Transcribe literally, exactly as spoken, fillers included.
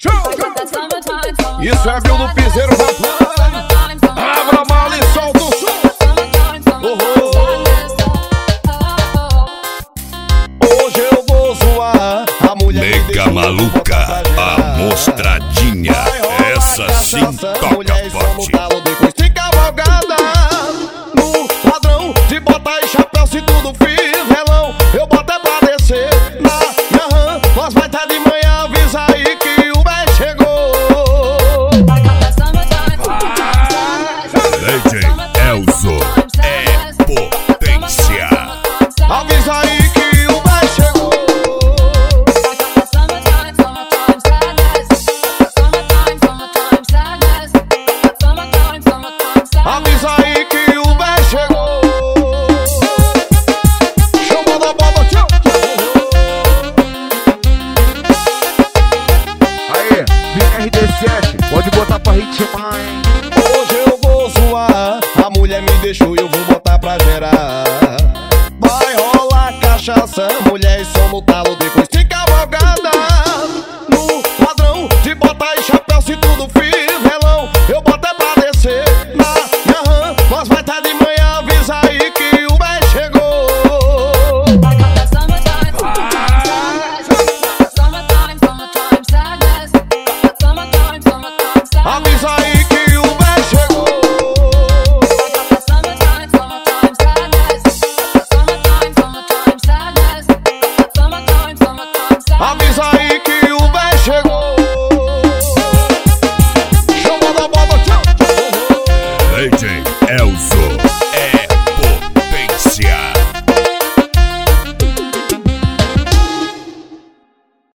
Isso é Bill do Piseiro Rapaz. Abra a mala e solta o som. Hoje eu vou zoar a mulher Nega maluca, a mostradinha. Essa sim toca forte. Depois de cavalgada no padrão de botar e chapéu, se tudo fiz relão, eu boto é pra descer na minha RAM. Nós vai tá de manhã, avisa aí que o bem chegou. D J Elzo é potência. Avisa aí que o bem chegou. Avisa aí que o bem chegou. Chama da bola, tchau. Aê, vem R D sete, pode botar pra ritmar, hein? Hoje eu vou zoar, a mulher me deixou e eu vou botar pra gerar. Vai rolar cachaça, mulher e som no talo depois de cavalgada. No padrão de botar e chapéu, se tudo fiz relão, eu boto é pra descer na minha RAM. Nós vai tá de manhã, avisa aí que o bem chegou. Avisa aí que o bem chegou. Avisa aí que